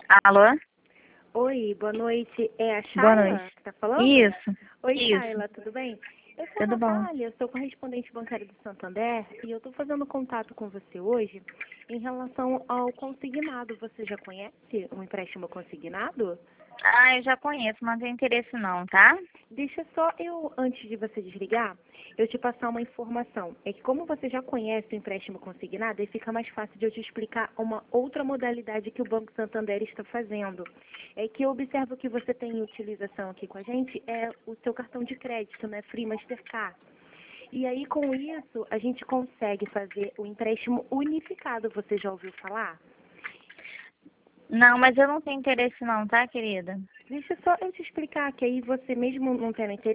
Alô? Oi, boa noite. É a Boa Shayla noite. que tá falando? Isso. Oi, Isso. Shayla, tudo bem? Eu sou a Tudo bom. Natália, eu sou correspondente bancária do Santander e eu estou fazendo contato com você hoje em relação ao consignado. Você já conhece um empréstimo consignado? Ah, eu já conheço, mas não tem interesse não, tá? Deixa só eu, antes de você desligar, eu te passar uma informação. É que como você já conhece o empréstimo consignado, aí fica mais fácil de eu te explicar uma outra modalidade que o Banco Santander está fazendo. É que eu observo que você tem em utilização aqui com a gente é o seu cartão de crédito, né? Free Mastercard. E aí, com isso, a gente consegue fazer o empréstimo unificado. Você já ouviu falar? Não, mas eu não tenho interesse não, tá, querida? Deixa só eu te explicar, que aí você mesmo não tendo interesse,